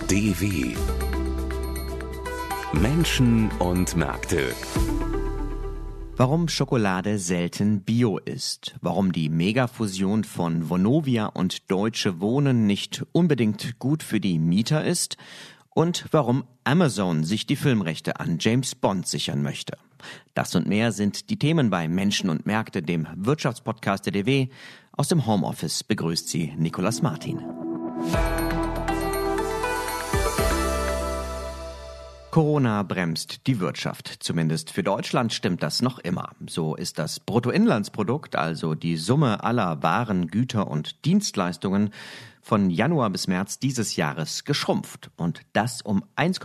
DW Menschen und Märkte. Warum Schokolade selten Bio ist, warum die Megafusion von Vonovia und Deutsche Wohnen nicht unbedingt gut für die Mieter ist und warum Amazon sich die Filmrechte an James Bond sichern möchte. Das und mehr sind die Themen bei Menschen und Märkte, dem Wirtschaftspodcast der DW. Aus dem Homeoffice begrüßt sie Nicolas Martin. Corona bremst die Wirtschaft. Zumindest für Deutschland stimmt das noch immer. So ist das Bruttoinlandsprodukt, also die Summe aller Waren, Güter und Dienstleistungen, von Januar bis März dieses Jahres geschrumpft. Und das um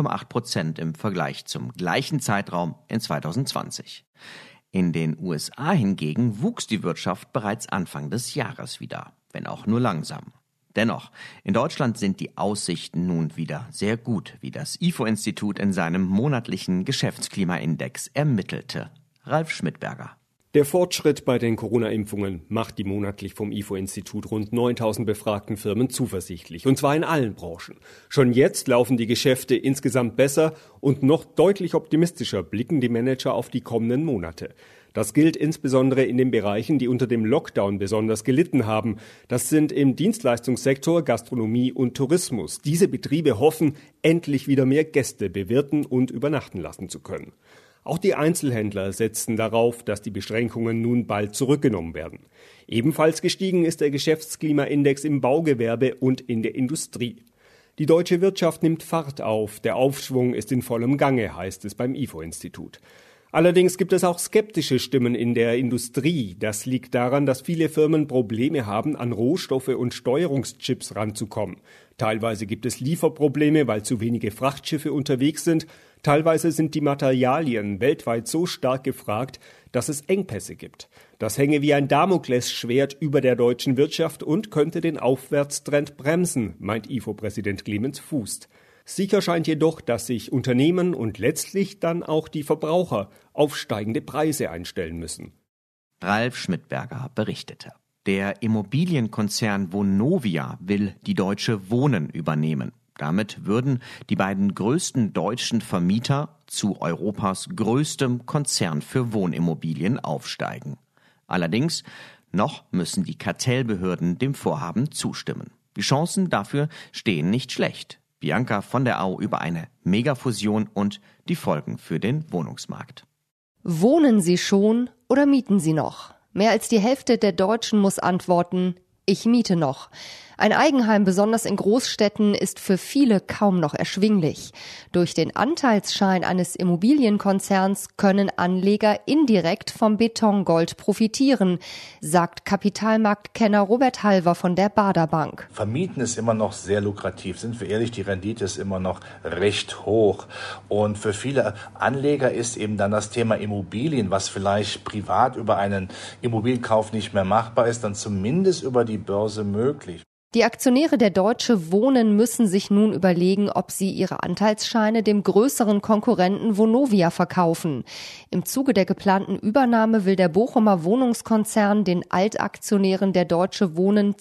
1,8% im Vergleich zum gleichen Zeitraum in 2020. In den USA hingegen wuchs die Wirtschaft bereits Anfang des Jahres wieder, wenn auch nur langsam. Dennoch, in Deutschland sind die Aussichten nun wieder sehr gut, wie das IFO-Institut in seinem monatlichen Geschäftsklimaindex ermittelte. Ralf Schmidberger. Der Fortschritt bei den Corona-Impfungen macht die monatlich vom IFO-Institut rund 9.000 befragten Firmen zuversichtlich, und zwar in allen Branchen. Schon jetzt laufen die Geschäfte insgesamt besser und noch deutlich optimistischer blicken die Manager auf die kommenden Monate. Das gilt insbesondere in den Bereichen, die unter dem Lockdown besonders gelitten haben. Das sind im Dienstleistungssektor, Gastronomie und Tourismus. Diese Betriebe hoffen, endlich wieder mehr Gäste bewirten und übernachten lassen zu können. Auch die Einzelhändler setzen darauf, dass die Beschränkungen nun bald zurückgenommen werden. Ebenfalls gestiegen ist der Geschäftsklimaindex im Baugewerbe und in der Industrie. Die deutsche Wirtschaft nimmt Fahrt auf. Der Aufschwung ist in vollem Gange, heißt es beim IFO-Institut. Allerdings gibt es auch skeptische Stimmen in der Industrie. Das liegt daran, dass viele Firmen Probleme haben, an Rohstoffe und Steuerungschips ranzukommen. Teilweise gibt es Lieferprobleme, weil zu wenige Frachtschiffe unterwegs sind. Teilweise sind die Materialien weltweit so stark gefragt, dass es Engpässe gibt. Das hänge wie ein Damoklesschwert über der deutschen Wirtschaft und könnte den Aufwärtstrend bremsen, meint IFO-Präsident Clemens Fußt. Sicher scheint jedoch, dass sich Unternehmen und letztlich dann auch die Verbraucher auf steigende Preise einstellen müssen. Ralf Schmidberger berichtete. Der Immobilienkonzern Vonovia will die Deutsche Wohnen übernehmen. Damit würden die beiden größten deutschen Vermieter zu Europas größtem Konzern für Wohnimmobilien aufsteigen. Allerdings, noch müssen die Kartellbehörden dem Vorhaben zustimmen. Die Chancen dafür stehen nicht schlecht. Bianca von der Au über eine Megafusion und die Folgen für den Wohnungsmarkt. Wohnen Sie schon oder mieten Sie noch? Mehr als die Hälfte der Deutschen muss antworten: Ich miete noch. Ein Eigenheim, besonders in Großstädten, ist für viele kaum noch erschwinglich. Durch den Anteilsschein eines Immobilienkonzerns können Anleger indirekt vom Betongold profitieren, sagt Kapitalmarktkenner Robert Halver von der Baader Bank. Vermieten ist immer noch sehr lukrativ. Sind wir ehrlich, die Rendite ist immer noch recht hoch. Und für viele Anleger ist eben dann das Thema Immobilien, was vielleicht privat über einen Immobilienkauf nicht mehr machbar ist, dann zumindest über die Börse möglich. Die Aktionäre der Deutsche Wohnen müssen sich nun überlegen, ob sie ihre Anteilsscheine dem größeren Konkurrenten Vonovia verkaufen. Im Zuge der geplanten Übernahme will der Bochumer Wohnungskonzern den Altaktionären der Deutsche Wohnen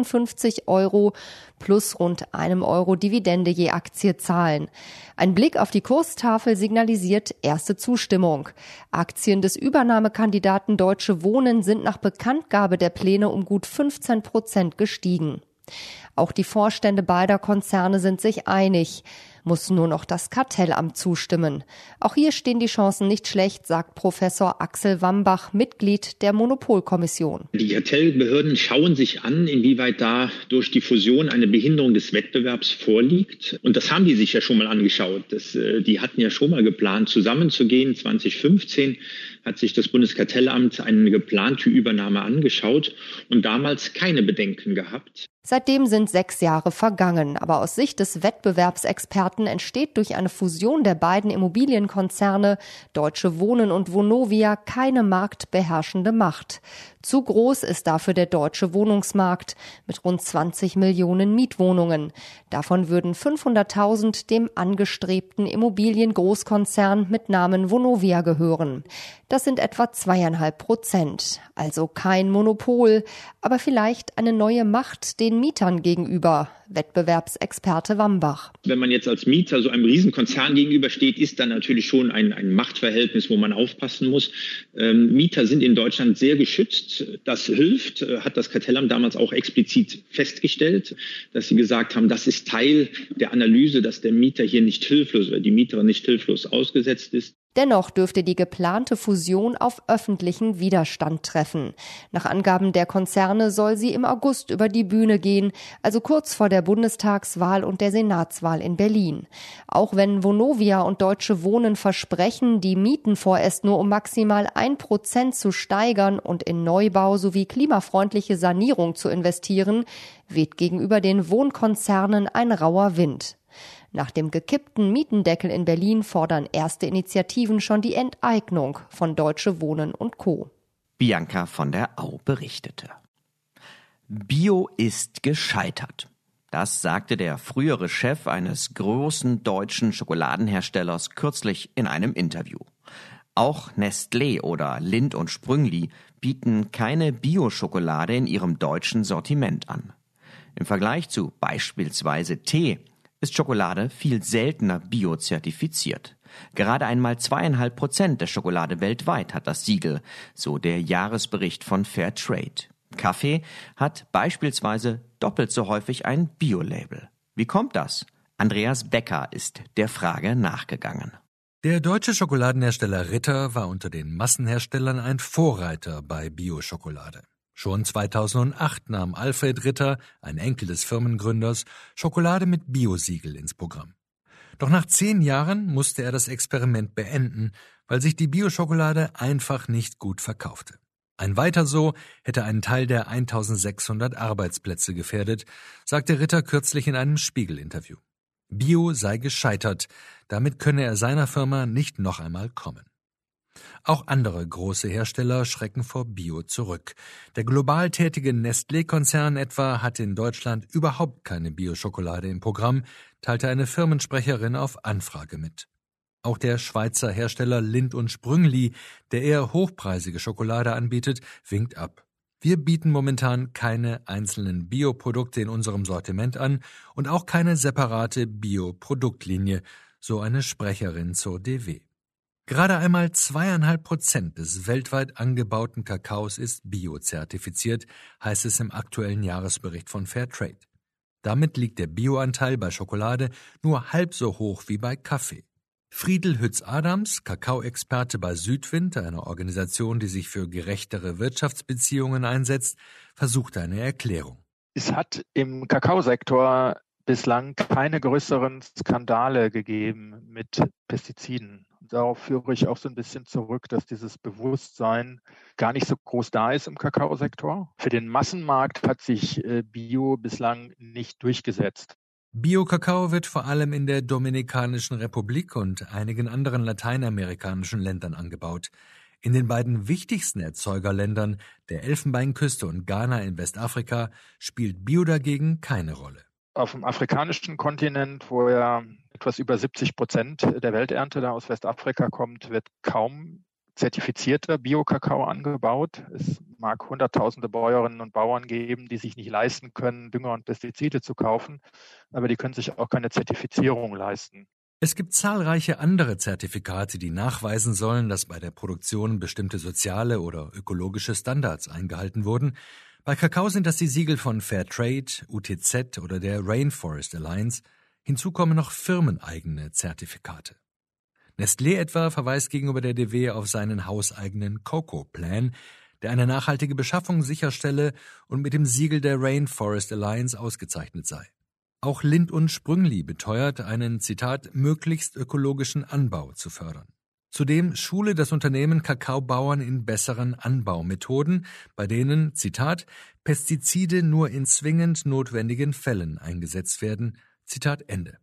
52 € plus rund €1 Dividende je Aktie zahlen. Ein Blick auf die Kurstafel signalisiert erste Zustimmung. Aktien des Übernahmekandidaten Deutsche Wohnen sind nach Bekanntgabe der Pläne um gut 15% gestiegen. Auch die Vorstände beider Konzerne sind sich einig. Muss nur noch das Kartellamt zustimmen. Auch hier stehen die Chancen nicht schlecht, sagt Professor Axel Wambach, Mitglied der Monopolkommission. Die Kartellbehörden schauen sich an, inwieweit da durch die Fusion eine Behinderung des Wettbewerbs vorliegt. Und das haben die sich ja schon mal angeschaut. Die hatten ja schon mal geplant, zusammenzugehen. 2015 hat sich das Bundeskartellamt eine geplante Übernahme angeschaut und damals keine Bedenken gehabt. Seitdem sind 6 Jahre vergangen, aber aus Sicht des Wettbewerbsexperten entsteht durch eine Fusion der beiden Immobilienkonzerne Deutsche Wohnen und Vonovia keine marktbeherrschende Macht. Zu groß ist dafür der deutsche Wohnungsmarkt mit rund 20 Millionen Mietwohnungen. Davon würden 500.000 dem angestrebten Immobiliengroßkonzern mit Namen Vonovia gehören. Das sind etwa 2,5%. Also kein Monopol, aber vielleicht eine neue Macht den Mietern gegenüber, Wettbewerbsexperte Wambach. Wenn man jetzt als Mieter so einem Riesenkonzern gegenübersteht, ist dann natürlich schon ein Machtverhältnis, wo man aufpassen muss. Mieter sind in Deutschland sehr geschützt. Das hilft, hat das Kartellamt damals auch explizit festgestellt, dass sie gesagt haben, das ist Teil der Analyse, dass der Mieter hier nicht hilflos oder die Mieterin nicht hilflos ausgesetzt ist. Dennoch dürfte die geplante Fusion auf öffentlichen Widerstand treffen. Nach Angaben der Konzerne soll sie im August über die Bühne gehen, also kurz vor der Bundestagswahl und der Senatswahl in Berlin. Auch wenn Vonovia und Deutsche Wohnen versprechen, die Mieten vorerst nur um maximal 1% zu steigern und in Neubau sowie klimafreundliche Sanierung zu investieren, weht gegenüber den Wohnkonzernen ein rauer Wind. Nach dem gekippten Mietendeckel in Berlin fordern erste Initiativen schon die Enteignung von Deutsche Wohnen und Co. Bianca von der Au berichtete. Bio ist gescheitert. Das sagte der frühere Chef eines großen deutschen Schokoladenherstellers kürzlich in einem Interview. Auch Nestlé oder Lindt & Sprüngli bieten keine Bio-Schokolade in ihrem deutschen Sortiment an. Im Vergleich zu beispielsweise Tee ist Schokolade viel seltener biozertifiziert. Gerade einmal 2,5% der Schokolade weltweit hat das Siegel, so der Jahresbericht von Fairtrade. Kaffee hat beispielsweise doppelt so häufig ein Bio-Label. Wie kommt das? Andreas Becker ist der Frage nachgegangen. Der deutsche Schokoladenhersteller Ritter war unter den Massenherstellern ein Vorreiter bei Bio-Schokolade. Schon 2008 nahm Alfred Ritter, ein Enkel des Firmengründers, Schokolade mit Bio-Siegel ins Programm. Doch nach 10 Jahren musste er das Experiment beenden, weil sich die Bio-Schokolade einfach nicht gut verkaufte. Ein Weiter so hätte einen Teil der 1600 Arbeitsplätze gefährdet, sagte Ritter kürzlich in einem Spiegel-Interview. Bio sei gescheitert, damit könne er seiner Firma nicht noch einmal kommen. Auch andere große Hersteller schrecken vor Bio zurück. Der global tätige Nestlé-Konzern etwa hat in Deutschland überhaupt keine Bio-Schokolade im Programm, teilte eine Firmensprecherin auf Anfrage mit. Auch der Schweizer Hersteller Lindt & Sprüngli, der eher hochpreisige Schokolade anbietet, winkt ab. Wir bieten momentan keine einzelnen Bioprodukte in unserem Sortiment an und auch keine separate Bio-Produktlinie, so eine Sprecherin zur DW. Gerade einmal 2,5% des weltweit angebauten Kakaos ist biozertifiziert, heißt es im aktuellen Jahresbericht von Fairtrade. Damit liegt der Bioanteil bei Schokolade nur halb so hoch wie bei Kaffee. Friedel Hütz-Adams, Kakaoexperte bei Südwind, einer Organisation, die sich für gerechtere Wirtschaftsbeziehungen einsetzt, versucht eine Erklärung. Es hat im Kakaosektor bislang keine größeren Skandale gegeben mit Pestiziden. Darauf führe ich auch so ein bisschen zurück, dass dieses Bewusstsein gar nicht so groß da ist im Kakaosektor. Für den Massenmarkt hat sich Bio bislang nicht durchgesetzt. Bio-Kakao wird vor allem in der Dominikanischen Republik und einigen anderen lateinamerikanischen Ländern angebaut. In den beiden wichtigsten Erzeugerländern, der Elfenbeinküste und Ghana in Westafrika, spielt Bio dagegen keine Rolle. Auf dem afrikanischen Kontinent, wo ja etwas über 70% der Welternte da aus Westafrika kommt, wird kaum zertifizierter Bio-Kakao angebaut. Es mag hunderttausende Bäuerinnen und Bauern geben, die sich nicht leisten können, Dünger und Pestizide zu kaufen, aber die können sich auch keine Zertifizierung leisten. Es gibt zahlreiche andere Zertifikate, die nachweisen sollen, dass bei der Produktion bestimmte soziale oder ökologische Standards eingehalten wurden. Bei Kakao sind das die Siegel von Fairtrade, UTZ oder der Rainforest Alliance. Hinzu kommen noch firmeneigene Zertifikate. Nestlé etwa verweist gegenüber der DW auf seinen hauseigenen Cocoa-Plan, der eine nachhaltige Beschaffung sicherstelle und mit dem Siegel der Rainforest Alliance ausgezeichnet sei. Auch Lindt & Sprüngli beteuert, einen, Zitat, möglichst ökologischen Anbau zu fördern. Zudem schule das Unternehmen Kakaobauern in besseren Anbaumethoden, bei denen, Zitat, Pestizide nur in zwingend notwendigen Fällen eingesetzt werden, Zitat Ende.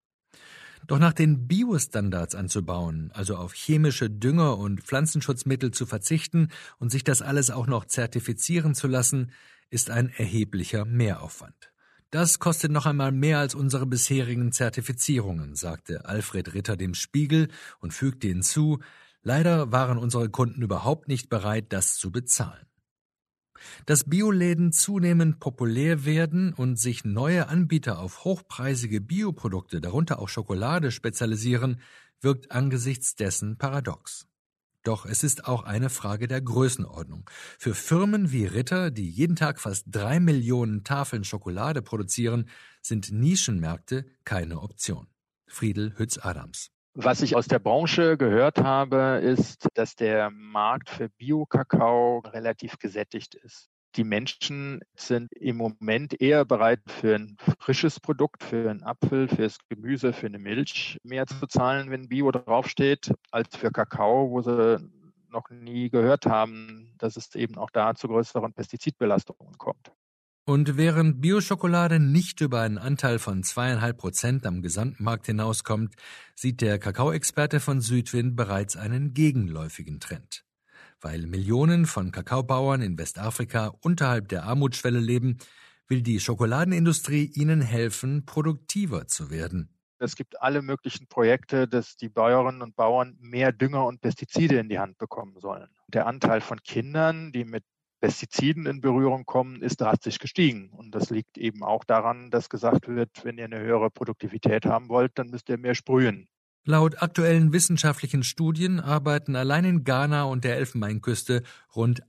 Doch nach den Biostandards anzubauen, also auf chemische Dünger und Pflanzenschutzmittel zu verzichten und sich das alles auch noch zertifizieren zu lassen, ist ein erheblicher Mehraufwand. Das kostet noch einmal mehr als unsere bisherigen Zertifizierungen, sagte Alfred Ritter dem Spiegel und fügte hinzu, leider waren unsere Kunden überhaupt nicht bereit, das zu bezahlen. Dass Bioläden zunehmend populär werden und sich neue Anbieter auf hochpreisige Bioprodukte, darunter auch Schokolade, spezialisieren, wirkt angesichts dessen paradox. Doch es ist auch eine Frage der Größenordnung. Für Firmen wie Ritter, die jeden Tag fast 3 Millionen Tafeln Schokolade produzieren, sind Nischenmärkte keine Option. Friedel Hütz-Adams. Was ich aus der Branche gehört habe, ist, dass der Markt für Bio-Kakao relativ gesättigt ist. Die Menschen sind im Moment eher bereit, für ein frisches Produkt, für einen Apfel, fürs Gemüse, für eine Milch mehr zu zahlen, wenn Bio draufsteht, als für Kakao, wo sie noch nie gehört haben, dass es eben auch da zu größeren Pestizidbelastungen kommt. Und während Bioschokolade nicht über einen Anteil von 2,5% am Gesamtmarkt hinauskommt, sieht der Kakaoexperte von Südwind bereits einen gegenläufigen Trend. Weil Millionen von Kakaobauern in Westafrika unterhalb der Armutsschwelle leben, will die Schokoladenindustrie ihnen helfen, produktiver zu werden. Es gibt alle möglichen Projekte, dass die Bäuerinnen und Bauern mehr Dünger und Pestizide in die Hand bekommen sollen. Der Anteil von Kindern, die mit Pestiziden in Berührung kommen, ist drastisch gestiegen. Und das liegt eben auch daran, dass gesagt wird, wenn ihr eine höhere Produktivität haben wollt, dann müsst ihr mehr sprühen. Laut aktuellen wissenschaftlichen Studien arbeiten allein in Ghana und der Elfenbeinküste rund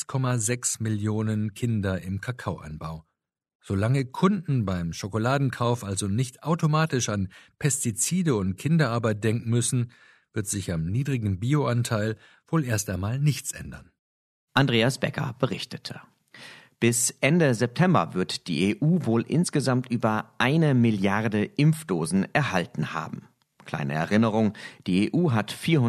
1,6 Millionen Kinder im Kakaoanbau. Solange Kunden beim Schokoladenkauf also nicht automatisch an Pestizide und Kinderarbeit denken müssen, wird sich am niedrigen Bioanteil wohl erst einmal nichts ändern. Andreas Becker berichtete. Bis Ende September wird die EU wohl insgesamt über 1 Milliarde Impfdosen erhalten haben. Kleine Erinnerung, die EU hat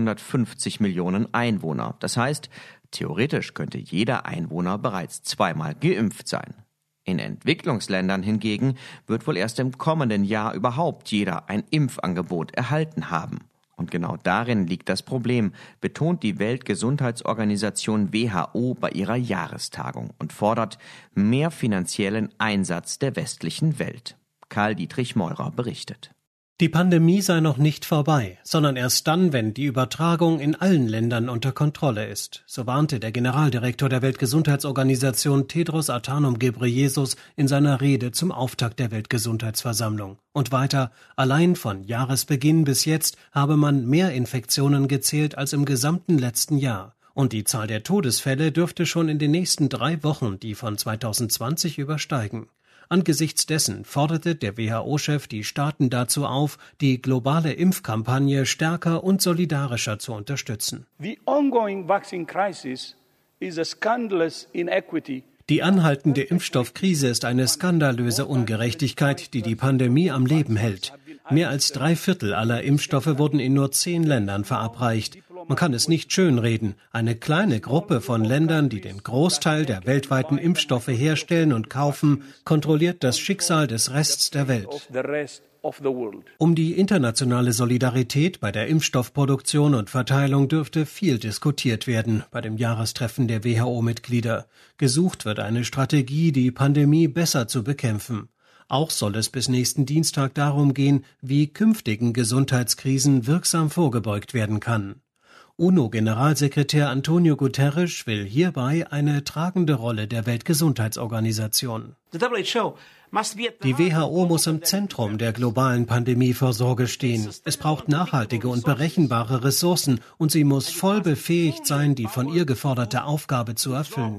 450 Millionen Einwohner. Das heißt, theoretisch könnte jeder Einwohner bereits 2-mal geimpft sein. In Entwicklungsländern hingegen wird wohl erst im kommenden Jahr überhaupt jeder ein Impfangebot erhalten haben. Und genau darin liegt das Problem, betont die Weltgesundheitsorganisation WHO bei ihrer Jahrestagung und fordert mehr finanziellen Einsatz der westlichen Welt. Karl-Dietrich Meurer berichtet. Die Pandemie sei noch nicht vorbei, sondern erst dann, wenn die Übertragung in allen Ländern unter Kontrolle ist, so warnte der Generaldirektor der Weltgesundheitsorganisation Tedros Adhanom Ghebreyesus in seiner Rede zum Auftakt der Weltgesundheitsversammlung. Und weiter, allein von Jahresbeginn bis jetzt habe man mehr Infektionen gezählt als im gesamten letzten Jahr. Und die Zahl der Todesfälle dürfte schon in den nächsten 3 Wochen die von 2020 übersteigen. Angesichts dessen forderte der WHO-Chef die Staaten dazu auf, die globale Impfkampagne stärker und solidarischer zu unterstützen. The ongoing vaccine crisis is a scandalous inequity. Die anhaltende Impfstoffkrise ist eine skandalöse Ungerechtigkeit, die die Pandemie am Leben hält. Mehr als 3/4 aller Impfstoffe wurden in nur 10 Ländern verabreicht. Man kann es nicht schönreden. Eine kleine Gruppe von Ländern, die den Großteil der weltweiten Impfstoffe herstellen und kaufen, kontrolliert das Schicksal des Rests der Welt. Um die internationale Solidarität bei der Impfstoffproduktion und Verteilung dürfte viel diskutiert werden bei dem Jahrestreffen der WHO-Mitglieder. Gesucht wird eine Strategie, die Pandemie besser zu bekämpfen. Auch soll es bis nächsten Dienstag darum gehen, wie künftigen Gesundheitskrisen wirksam vorgebeugt werden kann. UNO-Generalsekretär Antonio Guterres will hierbei eine tragende Rolle der Weltgesundheitsorganisation. Die WHO muss im Zentrum der globalen Pandemievorsorge stehen. Es braucht nachhaltige und berechenbare Ressourcen und sie muss voll befähigt sein, die von ihr geforderte Aufgabe zu erfüllen.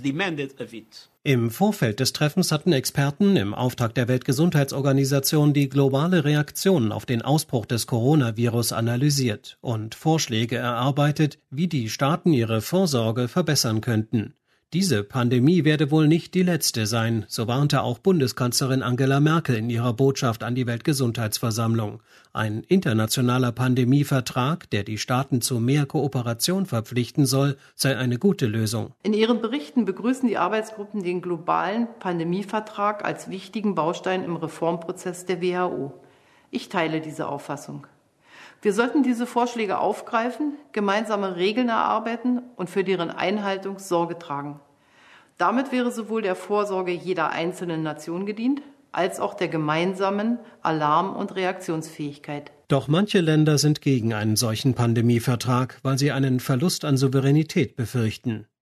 Im Vorfeld des Treffens hatten Experten im Auftrag der Weltgesundheitsorganisation die globale Reaktion auf den Ausbruch des Coronavirus analysiert und Vorschläge erarbeitet, wie die Staaten ihre Vorsorge verbessern könnten. Diese Pandemie werde wohl nicht die letzte sein, so warnte auch Bundeskanzlerin Angela Merkel in ihrer Botschaft an die Weltgesundheitsversammlung. Ein internationaler Pandemievertrag, der die Staaten zu mehr Kooperation verpflichten soll, sei eine gute Lösung. In ihren Berichten begrüßen die Arbeitsgruppen den globalen Pandemievertrag als wichtigen Baustein im Reformprozess der WHO. Ich teile diese Auffassung. Wir sollten diese Vorschläge aufgreifen, gemeinsame Regeln erarbeiten und für deren Einhaltung Sorge tragen. Damit wäre sowohl der Vorsorge jeder einzelnen Nation gedient, als auch der gemeinsamen Alarm- und Reaktionsfähigkeit. Doch manche Länder sind gegen einen solchen Pandemievertrag, weil sie einen Verlust an Souveränität befürchten.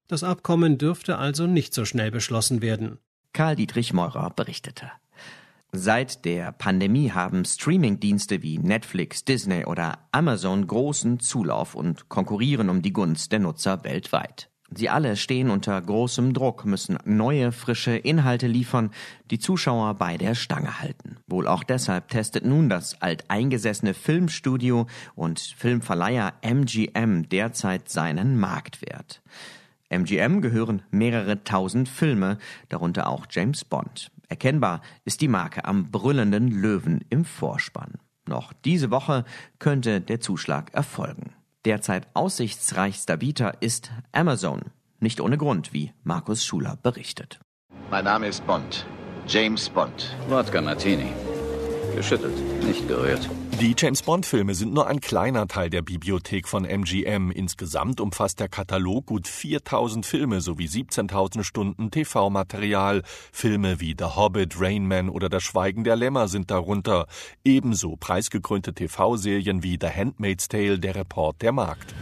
Das Abkommen dürfte also nicht so schnell beschlossen werden. Karl-Dietrich Meurer berichtete. Seit der Pandemie haben Streamingdienste wie Netflix, Disney oder Amazon großen Zulauf und konkurrieren um die Gunst der Nutzer weltweit. Sie alle stehen unter großem Druck, müssen neue, frische Inhalte liefern, die Zuschauer bei der Stange halten. Wohl auch deshalb testet nun das alteingesessene Filmstudio und Filmverleiher MGM derzeit seinen Marktwert. MGM gehören mehrere tausend Filme, darunter auch James Bond. Erkennbar ist die Marke am brüllenden Löwen im Vorspann. Noch diese Woche könnte der Zuschlag erfolgen. Derzeit aussichtsreichster Bieter ist Amazon. Nicht ohne Grund, wie Markus Schuler berichtet. Mein Name ist Bond. James Bond. Wodka Martini. Geschüttelt, nicht gerührt. Die James-Bond-Filme sind nur ein kleiner Teil der Bibliothek von MGM. Insgesamt umfasst der Katalog gut 4.000 Filme sowie 17.000 Stunden TV-Material. Filme wie The Hobbit, Rain Man oder Das Schweigen der Lämmer sind darunter. Ebenso preisgekrönte TV-Serien wie The Handmaid's Tale, Der Report, der Markt.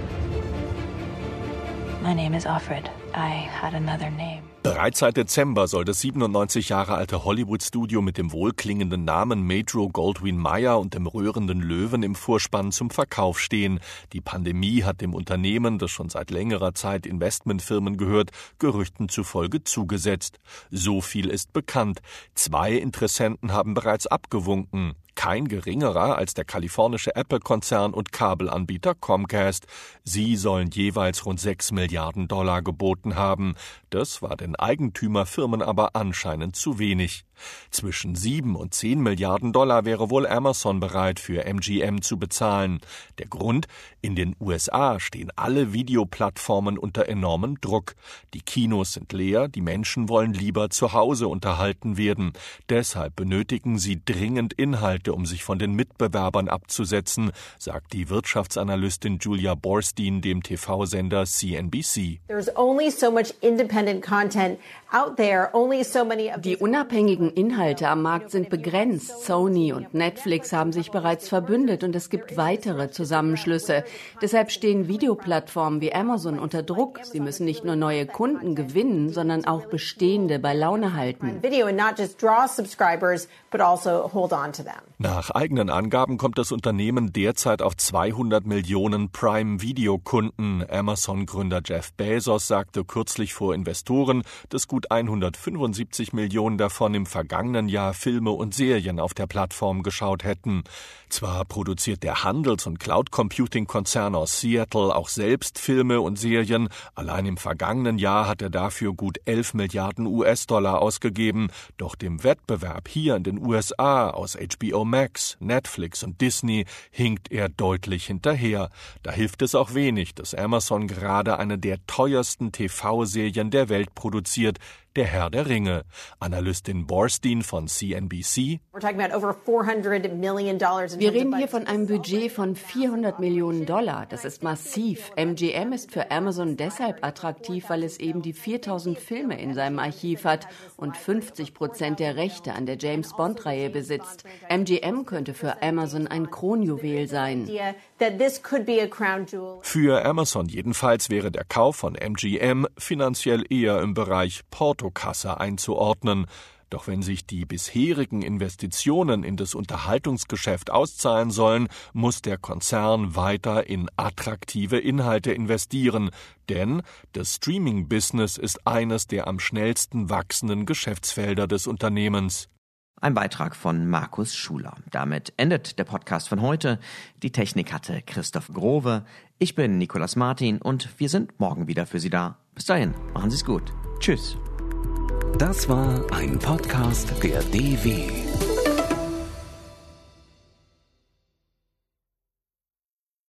My name is Offred. I had another name. Bereits seit Dezember soll das 97 Jahre alte Hollywood-Studio mit dem wohlklingenden Namen Metro-Goldwyn-Mayer und dem rührenden Löwen im Vorspann zum Verkauf stehen. Die Pandemie hat dem Unternehmen, das schon seit längerer Zeit Investmentfirmen gehört, Gerüchten zufolge zugesetzt. So viel ist bekannt. 2 Interessenten haben bereits abgewunken. Kein geringerer als der kalifornische Apple-Konzern und Kabelanbieter Comcast. Sie sollen jeweils rund $6 Milliarden geboten haben. Das war den Eigentümerfirmen aber anscheinend zu wenig. Zwischen 7 und 10 Milliarden Dollar wäre wohl Amazon bereit für MGM zu bezahlen. Der Grund? In den USA stehen alle Videoplattformen unter enormem Druck. Die Kinos sind leer, die Menschen wollen lieber zu Hause unterhalten werden. Deshalb benötigen sie dringend Inhalte, um sich von den Mitbewerbern abzusetzen, sagt die Wirtschaftsanalystin Julia Borstein dem TV-Sender CNBC. Die unabhängigen Inhalte am Markt sind begrenzt. Sony und Netflix haben sich bereits verbündet und es gibt weitere Zusammenschlüsse. Deshalb stehen Videoplattformen wie Amazon unter Druck. Sie müssen nicht nur neue Kunden gewinnen, sondern auch bestehende bei Laune halten. Nach eigenen Angaben kommt das Unternehmen derzeit auf 200 Millionen Prime-Video-Kunden. Amazon-Gründer Jeff Bezos sagte kürzlich vor Investoren, dass gut 175 Millionen davon im vergangenen Jahr Filme und Serien auf der Plattform geschaut hätten. Zwar produziert der Handels- und Cloud-Computing-Konzern aus Seattle auch selbst Filme und Serien, allein im vergangenen Jahr hat er dafür gut 11 Milliarden US-Dollar ausgegeben, doch dem Wettbewerb hier in den USA aus HBO Max, Netflix und Disney hinkt er deutlich hinterher. Da hilft es auch wenig, dass Amazon gerade eine der teuersten TV-Serien der Welt produziert, Der Herr der Ringe. Analystin Borstein von CNBC. Wir reden hier von einem Budget von $400 Millionen. Das ist massiv. MGM ist für Amazon deshalb attraktiv, weil es eben die 4.000 Filme in seinem Archiv hat und 50% der Rechte an der James-Bond-Reihe besitzt. MGM könnte für Amazon ein Kronjuwel sein. Für Amazon jedenfalls wäre der Kauf von MGM finanziell eher im Bereich Portokasse einzuordnen. Doch wenn sich die bisherigen Investitionen in das Unterhaltungsgeschäft auszahlen sollen, muss der Konzern weiter in attraktive Inhalte investieren. Denn das Streaming-Business ist eines der am schnellsten wachsenden Geschäftsfelder des Unternehmens. Ein Beitrag von Markus Schuler. Damit endet der Podcast von heute. Die Technik hatte Christoph Growe. Ich bin Nicolas Martin und wir sind morgen wieder für Sie da. Bis dahin, machen Sie es gut. Tschüss. Das war ein Podcast der DW.